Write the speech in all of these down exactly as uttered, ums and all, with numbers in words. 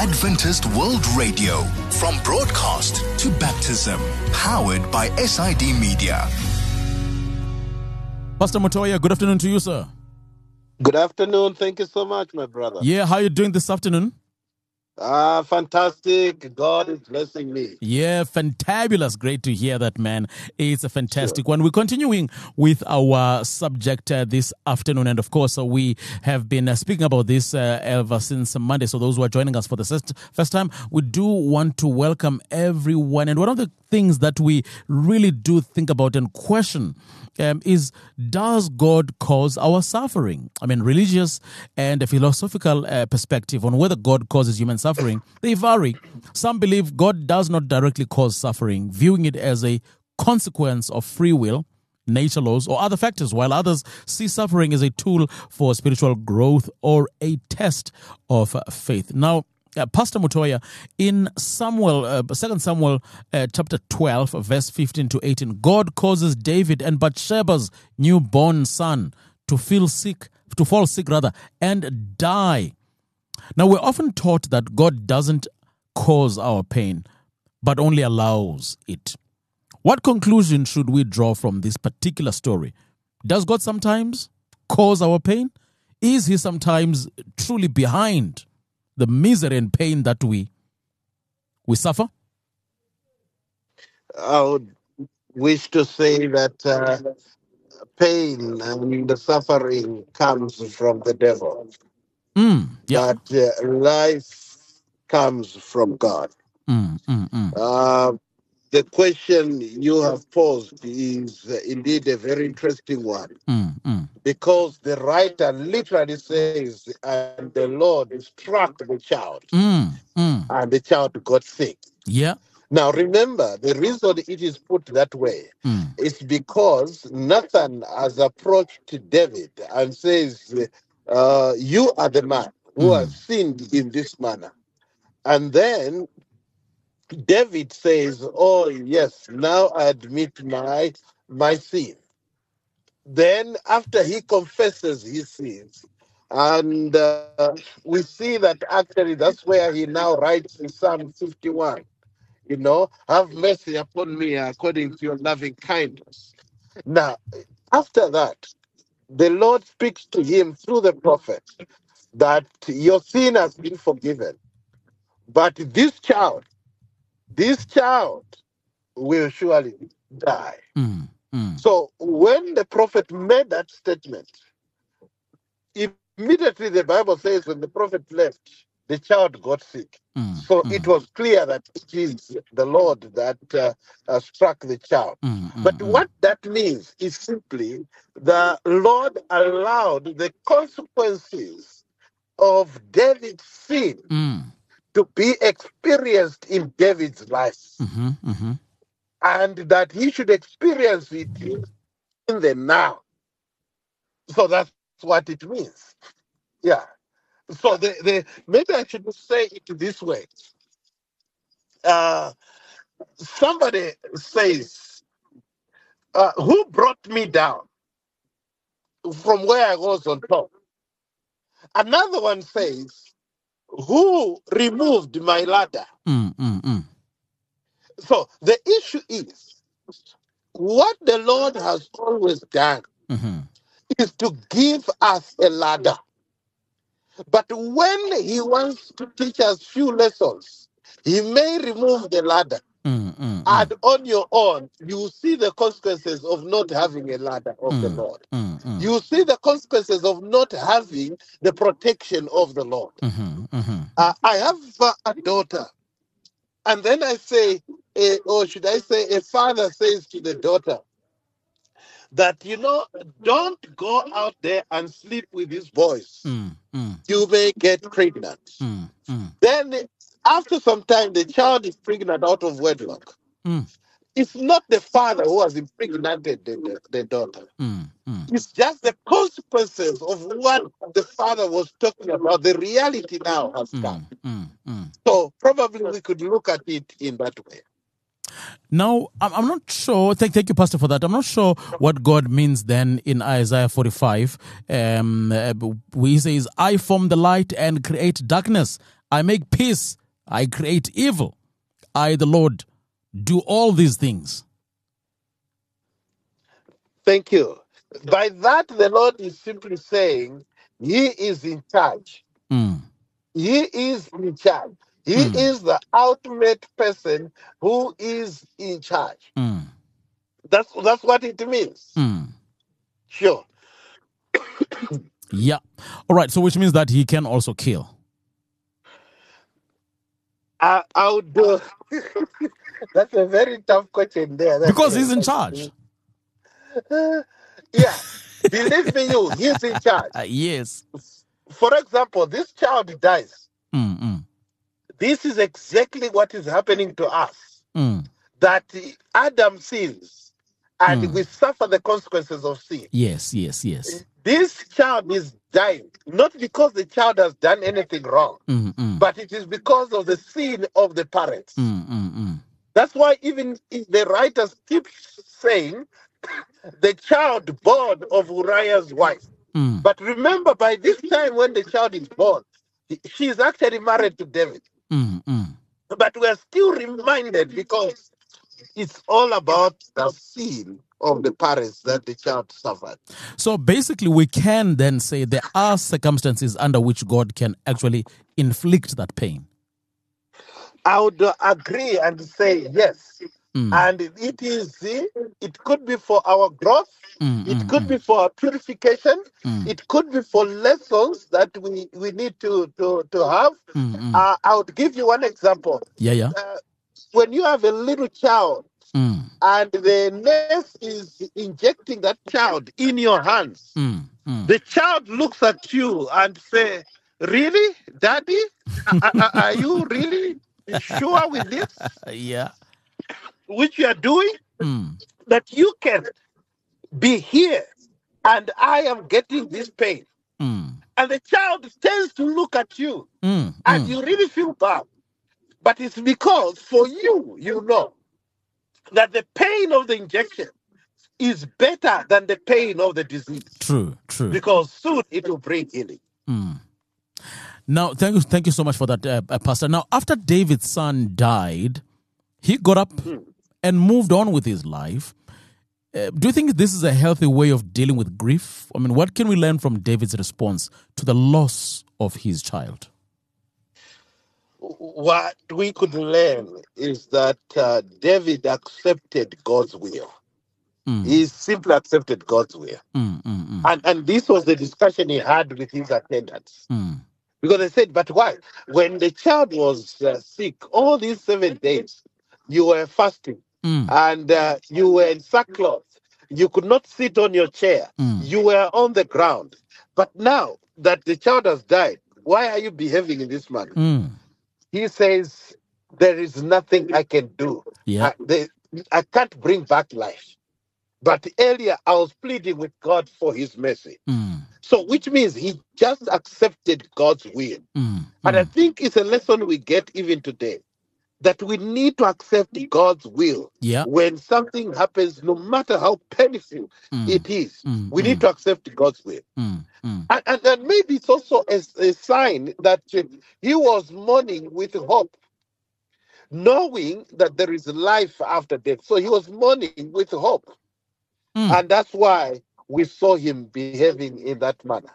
Adventist World Radio, from broadcast to baptism, powered by S I D Media. Pastor Mutoya, good afternoon to you, sir. Good afternoon. Thank you so much, my brother. Yeah, how are you doing this afternoon? Ah, fantastic. God is blessing me. Yeah, fantabulous. Great to hear that, man. It's a fantastic sure. one. We're continuing with our subject uh, this afternoon. And of course, uh, we have been uh, speaking about this uh, ever since Monday. So those who are joining us for the first, first time, we do want to welcome everyone. And one of the things that we really do think about and question Um, is, does God cause our suffering? I mean, religious and a philosophical uh, perspective on whether God causes human suffering, they vary. Some believe God does not directly cause suffering, viewing it as a consequence of free will, nature laws, or other factors, while others see suffering as a tool for spiritual growth or a test of uh, faith. Now, Uh, Pastor Mutoya, in Samuel, uh, Second Samuel uh, chapter twelve, verse fifteen to eighteen, God causes David and Bathsheba's newborn son to feel sick, to fall sick rather, and die. Now, we're often taught that God doesn't cause our pain, but only allows it. What conclusion should we draw from this particular story? Does God sometimes cause our pain? Is he sometimes truly behind the misery and pain that we we suffer? I would wish to say that uh, pain and the suffering comes from the devil. Mm, yeah. But uh, life comes from God. Mm, mm, mm. Uh, the question you have posed is uh, indeed a very interesting one. Mm, mm. Because the writer literally says, and the Lord struck the child, Mm, mm. and the child got sick. Yeah. Now, remember, the reason it is put that way Mm. is because Nathan has approached David and says, uh, you are the man who Mm. has sinned in this manner. And then David says, oh, yes, now I admit my, my sin. Then, after he confesses his sins, and uh, we see that actually that's where he now writes in Psalm fifty-one, you know, have mercy upon me according to your loving kindness. Now, after that, the Lord speaks to him through the prophet that your sin has been forgiven. But this child, this child will surely die. Mm, mm. So when the prophet made that statement, immediately the Bible says when the prophet left, the child got sick. Mm, so mm. it was clear that it is the Lord that uh, uh, struck the child. Mm, mm, But mm. what that means is simply the Lord allowed the consequences of David's sin Mm. to be experienced in David's life. Mm-hmm, mm-hmm. And that he should experience it in the now. So that's what it means. Yeah. So the, the maybe I should say it this way. Uh, somebody says, uh, who brought me down from where I was on top? Another one says, who removed my ladder? Mm, mm, mm. So the issue is, what the Lord has always done Mm-hmm. is to give us a ladder. But when he wants to teach us few lessons, he may remove the ladder. Mm, mm, And on your own, you see the consequences of not having a ladder of mm, the Lord. mm, mm. You see the consequences of not having the protection of the Lord. Mm-hmm, mm-hmm. Uh, I have uh, a daughter. And then I say, uh, or should I say, a father says to the daughter, that, you know, don't go out there and sleep with these boys. Mm, mm, You may get pregnant. mm, mm, Then, after some time, the child is pregnant out of wedlock. mm, It's not the father who has impregnated the, the, the daughter. mm, mm. It's just the consequences of what the father was talking about. The reality now has come. Mm, mm, mm. So probably we could look at it in that way. Now, I'm I'm not sure. Thank, thank you, Pastor, for that. I'm not sure what God means then in Isaiah forty-five. Um, uh, he says, I form the light and create darkness. I make peace I create evil. I, the Lord, do all these things. Thank you. By that, the Lord is simply saying he is in charge. Mm. He is in charge. He Mm. is the ultimate person who is in charge. Mm. That's that's what it means. Mm. Sure. Yeah. All right. So which means that he can also kill. I, I would do. That's a very tough question there. Because he's in charge. Uh, yeah. Believe me, you, he's in charge. Uh, yes. For example, this child dies. Mm, mm, This is exactly what is happening to us. mm. That Adam sins and Mm. we suffer the consequences of sin. Yes, yes, yes. This child is dying, not because the child has done anything wrong, Mm, mm, but it is because of the sin of the parents. mm, mm, mm. That's why even if the writers keep saying the child born of Uriah's wife. Mm. But remember, by this time when the child is born, she is actually married to David. Mm, mm. But we are still reminded because it's all about the sin of the parents that the child suffered. So basically, we can then say there are circumstances under which God can actually inflict that pain. I would uh, agree and say yes. Mm. And it is, it could be for our growth. Mm, It mm, could mm. be for our purification. Mm. It could be for lessons that we, we need to, to, to have. Mm, mm. Uh, I would give you one example. Yeah, yeah. Uh, when you have a little child Mm, and the nurse is injecting that child in your hands, mm, mm. the child looks at you and say, "Really, Daddy? are, are- are you really sure with this, Yeah. which you are doing? Mm, That you can be here and I am getting this pain." mm, And the child tends to look at you mm, and mm. you really feel bad. But it's because for you, you know that the pain of the injection is better than the pain of the disease True, true. because soon it will bring healing. Mm. Now, thank you, thank you so much for that, uh, uh, Pastor. Now, after David's son died, he got up and moved on with his life. Uh, do you think this is a healthy way of dealing with grief? I mean, what can we learn from David's response to the loss of his child? What we could learn is that uh, David accepted God's will. Mm, He simply accepted God's will. mm, mm, mm, And, and this was the discussion he had with his attendants. mm, Because they said, "But why? When the child was uh, sick, all these seven days, you were fasting mm, and uh, you were in sackcloth. You could not sit on your chair. Mm. You were on the ground. But now that the child has died, why are you behaving in this manner?" mm. He says, "There is nothing I can do. Yeah. I, they, I can't bring back life. But earlier, I was pleading with God for his mercy." Mm, So, which means he just accepted God's will. mm, And I mm. think it's a lesson we get even today that we need to accept God's will. Yeah. When something happens, no matter how painful Mm, it is, mm, we need mm. to accept God's will. mm, mm. And, and, and maybe it's also a, a sign that uh, he was mourning with hope, knowing that there is life after death. So he was mourning with hope. Mm. And that's why we saw him behaving in that manner.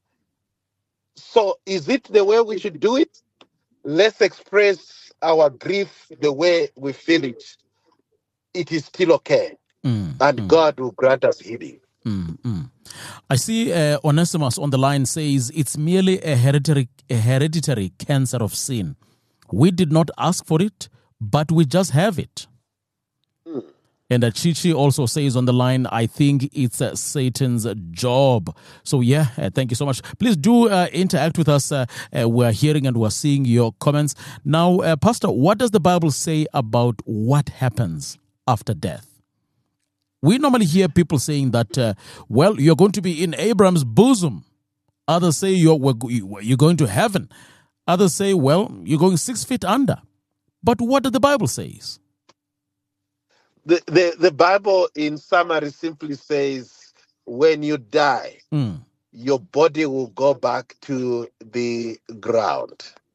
So is it the way we should do it? Let's express our grief the way we feel it. It is still okay. Mm, And mm, God will grant us healing. mm, mm. I see uh, Onesimus on the line says it's merely a hereditary, a hereditary cancer of sin. We did not ask for it, but we just have it. Mm. And uh, Chichi also says on the line, I think it's uh, Satan's job. So yeah, uh, thank you so much. Please do uh, interact with us. Uh, uh, we're hearing and we're seeing your comments. Now, uh, Pastor, what does the Bible say about what happens after death? We normally hear people saying that, uh, well, you're going to be in Abraham's bosom. Others say you're, you're going to heaven. Others say, well, you're going six feet under. But what does the Bible say? The, the, the Bible, in summary, simply says when you die, Mm. your body will go back to the ground.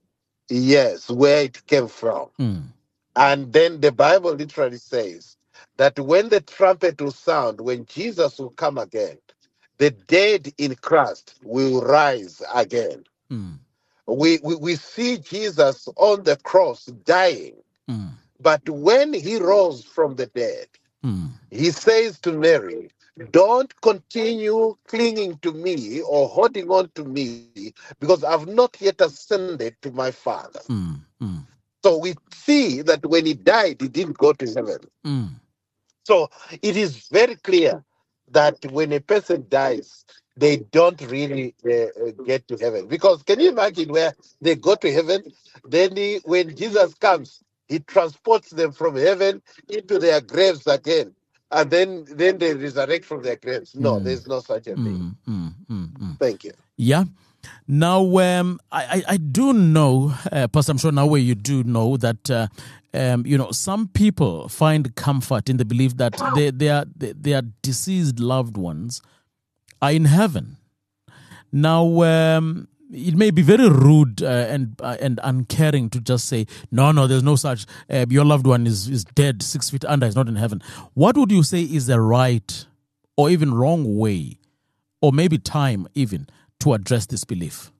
yes, where it came from. Mm. And then the Bible literally says that when the trumpet will sound, when Jesus will come again, the dead in Christ will rise again. Mm. We, we, we see Jesus on the cross dying, Mm. but when he rose from the dead, Mm. he says to Mary, don't continue clinging to me or holding on to me because I've not yet ascended to my Father. Mm. Mm. So we see that when he died, he didn't go to heaven. Mm. So it is very clear that when a person dies, they don't really uh, uh, get to heaven. Because can you imagine where they go to heaven? Then he, when Jesus comes, he transports them from heaven into their graves again. And then, then they resurrect from their graves. No, Mm. there's no such a thing. Mm. Mm. Mm. Mm. Thank you. Yeah. Now, um, I, I, I do know, uh, Pastor, I'm sure now where you do know that, uh, um, you know, some people find comfort in the belief that they, their, their deceased loved ones are in heaven. Now, um, it may be very rude uh, and uh, and uncaring to just say, no, no, there's no such, uh, your loved one is, is dead, six feet under, is not in heaven. What would you say is the right or even wrong way, or maybe time even, to address this belief?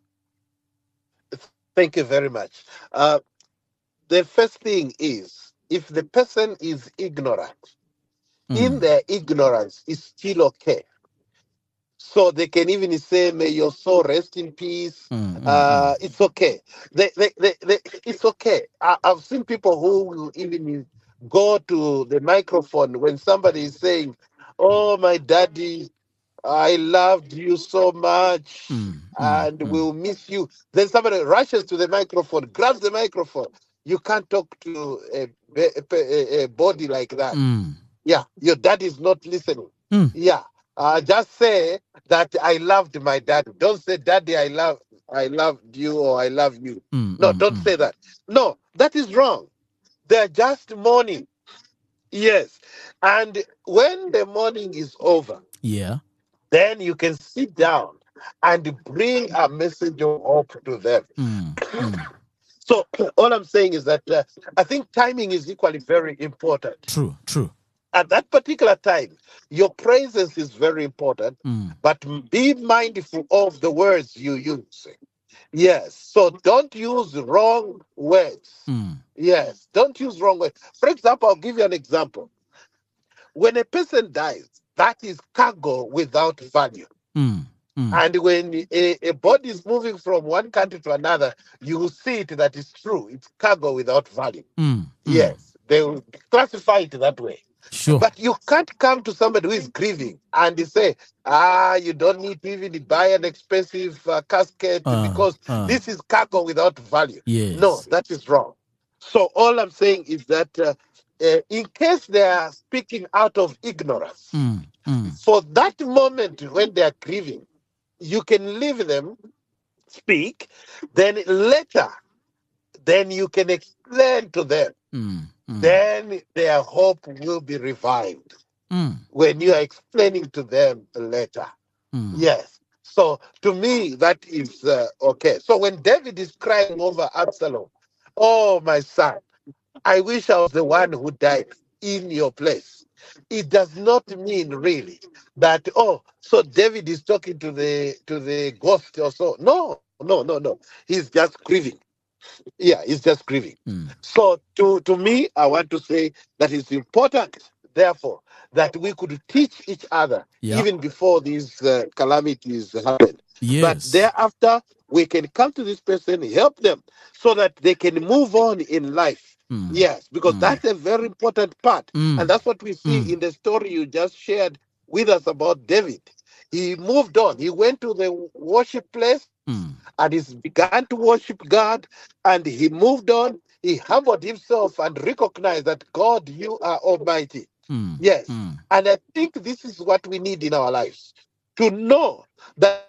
Thank you very much. Uh, the first thing is, if the person is ignorant, in Mm. their ignorance is still okay. So they can even say, may your soul rest in peace. Mm, mm, Uh, mm. it's okay. They, they, they, they, it's okay. I, I've seen people who will even go to the microphone when somebody is saying, oh, my daddy, I loved you so much Mm, mm, and mm, we'll miss you. Then somebody rushes to the microphone, grabs the microphone. You can't talk to a, a, a, a body like that. mm, Yeah, your dad is not listening. mm, Yeah, uh, just say that I loved my dad. Don't say, Daddy, I love, I loved you or I love you. mm, No, mm, don't mm. say that. No, that is wrong. They're just mourning. Yes, and when the mourning is over, Yeah. then you can sit down and bring a message of hope to them. Mm, mm. So all I'm saying is that uh, I think timing is equally very important. True, true. At that particular time, your presence is very important, Mm, but be mindful of the words you use. Yes, so don't use wrong words. mm, Yes, don't use wrong words. For example, I'll give you an example. When a person dies, that is cargo without value. mm, mm, And when a, a body is moving from one country to another, you will see it that is true. It's cargo without value. mm, mm. Yes, they will classify it that way. Sure. But you can't come to somebody who is grieving and say, ah, you don't need to even buy an expensive uh, casket Uh, because uh, this is cargo without value. No, yes. that is wrong. So all I'm saying is that uh, uh, in case they are speaking out of ignorance, Mm, mm, for that moment when they are grieving, you can leave them speak, then later, then you can explain to them. mm, mm, Then their hope will be revived mm, when you are explaining to them later. mm, Yes. So to me, that is uh, okay. So when David is crying over Absalom, oh, my son, I wish I was the one who died in your place. It does not mean really that, oh, so David is talking to the to the ghost or so. No, no, no, no. He's just grieving. Yeah, he's just grieving. mm. So to, to me, I want to say that it's important, therefore, that we could teach each other Yeah. even before these uh, calamities happen. But Yes. thereafter, we can come to this person, help them so that they can move on in life. Mm, Yes, because mm, that's a very important part. mm, And that's what we see mm, in the story you just shared with us about David. He moved on. He went to the worship place mm, and he began to worship God, and he moved on. He humbled himself and recognized that God, you are almighty. mm, Yes. mm, And I think this is what we need in our lives, to know that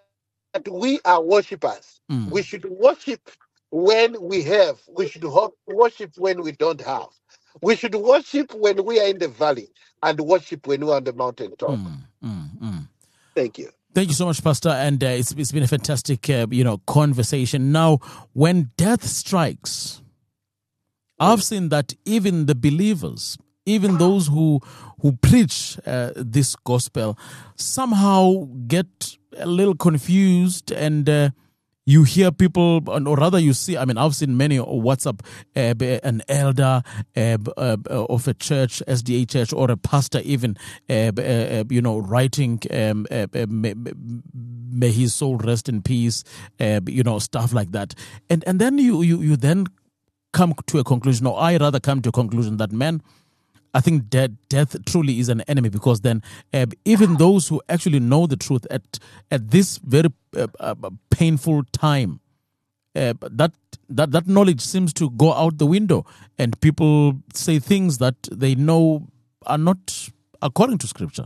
we are worshipers. mm, We should worship when we have. We should ho- worship when we don't have. We should worship when we are in the valley and worship when we are on the mountaintop. mm, mm, mm. Thank you. Thank you so much, Pastor. And uh, it's, it's been a fantastic, uh, you know, conversation. Now, when death strikes, I've seen that even the believers, even those who who preach uh, this gospel, somehow get a little confused, and uh, you hear people, or rather you see, I mean, I've seen many WhatsApp, uh, an elder uh, uh, of a church, S D A church, or a pastor even, uh, uh, you know, writing, um, uh, may, may his soul rest in peace, uh, you know, stuff like that. And and then you, you, you then come to a conclusion, or I rather come to a conclusion that, man, I think death, death truly is an enemy, because then uh, even those who actually know the truth at at this very uh, uh, painful time, uh, that that that knowledge seems to go out the window, and people say things that they know are not according to Scripture.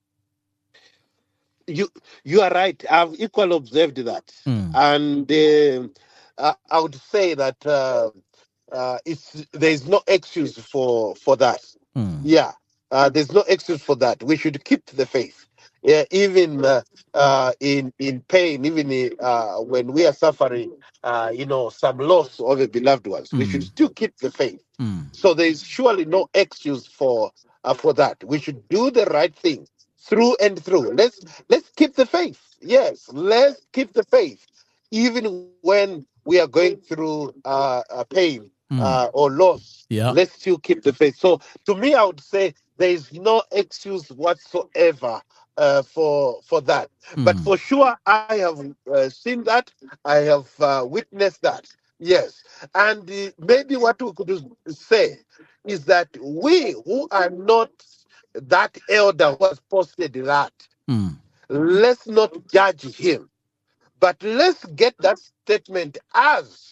You you are right. I've equally observed that, Mm. and uh, uh, I would say that uh, uh, it's there is no excuse for for that. Mm. Yeah, uh, there's no excuse for that. We should keep the faith. Yeah, even uh, uh, in in pain, even uh, when we are suffering, uh, you know, some loss of a beloved ones, we should Mm. still keep the faith. Mm. So there is surely no excuse for uh, for that. We should do the right thing through and through. Let's let's keep the faith. Yes, let's keep the faith, even when we are going through uh, uh, pain Mm. uh, or loss. Yeah. Let's still keep the faith. So to me, I would say there is no excuse whatsoever uh, for for that. But Mm. for sure, I have uh, seen that. I have uh, witnessed that. Yes, and uh, maybe what we could say is that we who are not that elder who has posted that, Mm. let's not judge him, but let's get that statement as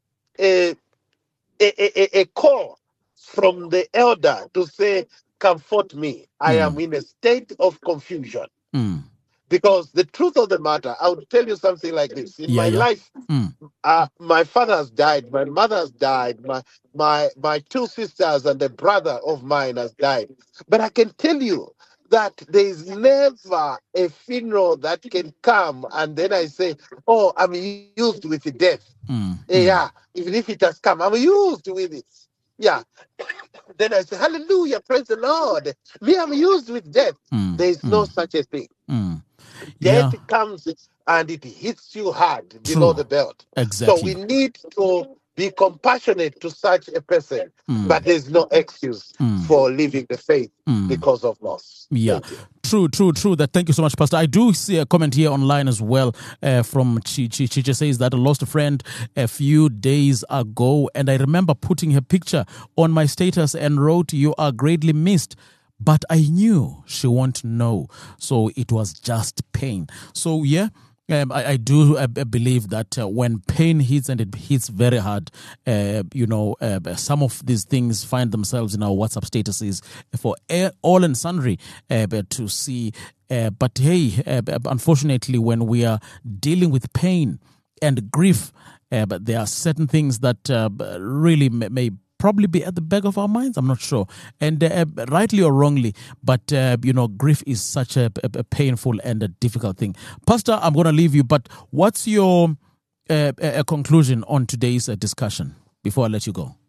a a, a, a call from the elder to say, comfort me. I Mm. am in a state of confusion. Mm. Because the truth of the matter, I would tell you something like this. In Yeah, my yeah. life, Mm. uh, my father has died, my mother has died, my, my, my two sisters and a brother of mine has died. But I can tell you that there is never a funeral that can come and then I say, oh, I'm used with the death. Mm. Yeah, even if it has come, I'm used with it. Yeah. Then I say, hallelujah, praise the Lord. Me, I'm used with death. Mm. There is no Mm. such a thing. Mm. Death Yeah. comes and it hits you hard below True. the belt. Exactly. So we need to be compassionate to such a person, Mm. but there's no excuse Mm. for leaving the faith Mm. because of loss. Yeah, Thank you. true, true, true. That. Thank you so much, Pastor. I do see a comment here online as well uh, from Chi. Chi. Chi just says that I lost a friend a few days ago, and I remember putting her picture on my status and wrote, "You are greatly missed." But I knew she won't know, so it was just pain. So yeah. Um, I, I do uh, believe that uh, when pain hits, and it hits very hard, uh, you know, uh, some of these things find themselves in our WhatsApp statuses for all and sundry uh, to see. Uh, but hey, uh, unfortunately, when we are dealing with pain and grief, uh, but there are certain things that uh, really may, may probably be at the back of our minds. I'm not sure, and uh, rightly or wrongly, but uh, you know, grief is such a, a, a painful and a difficult thing. Pastor, I'm going to leave you, but what's your uh, a conclusion on today's uh, discussion before I let you go?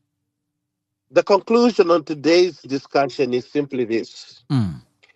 The conclusion on today's discussion is simply this. Mm.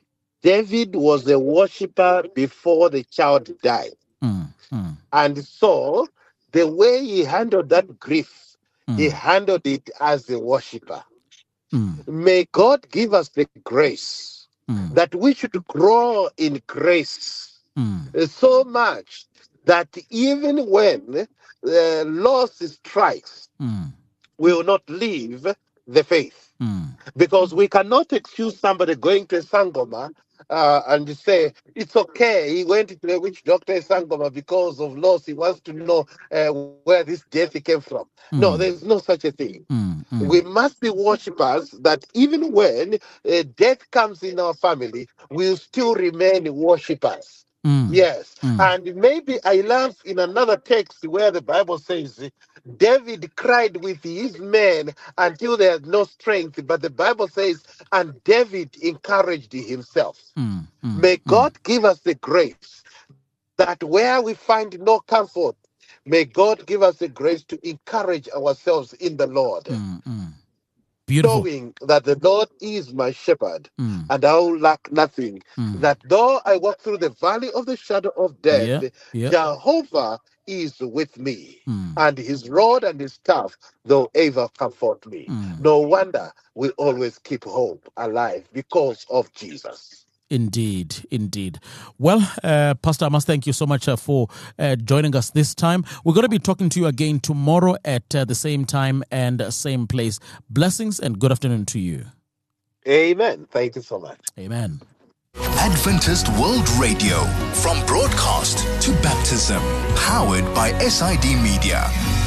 David was a worshiper before the child died. Mm. Mm. And so the way he handled that grief, Mm. he handled it as a worshiper. Mm. May God give us the grace Mm. that we should grow in grace Mm. so much that even when uh, loss strikes, Mm. we will not leave the faith. Mm. Because we cannot excuse somebody going to a Sangoma uh, and say, it's okay, he went to a witch doctor in Sangoma because of loss. He wants to know uh, where this death came from. Mm. No, there's no such a thing. Mm. Mm. We must be worshippers that even when uh, death comes in our family, we'll still remain worshippers. Mm. Yes. Mm. And maybe I love in another text where the Bible says David cried with his men until they had no strength. But the Bible says, and David encouraged himself. Mm. Mm. May Mm. God give us the grace that where we find no comfort, may God give us the grace to encourage ourselves in the Lord, Mm, mm. Beautiful. knowing that the Lord is my shepherd Mm, and I will lack nothing. mm. That though I walk through the valley of the shadow of death, Yeah, yeah. Jehovah is with me, Mm, and his rod and his staff, they'll ever comfort me. mm. No wonder we always keep hope alive because of Jesus. Indeed, indeed. Well, uh, Pastor Amos, thank you so much uh, for uh, joining us this time. We're going to be talking to you again tomorrow at uh, the same time and uh, same place. Blessings and good afternoon to you. Amen. Thank you so much. Amen. Adventist World Radio, from broadcast to baptism, powered by S I D Media.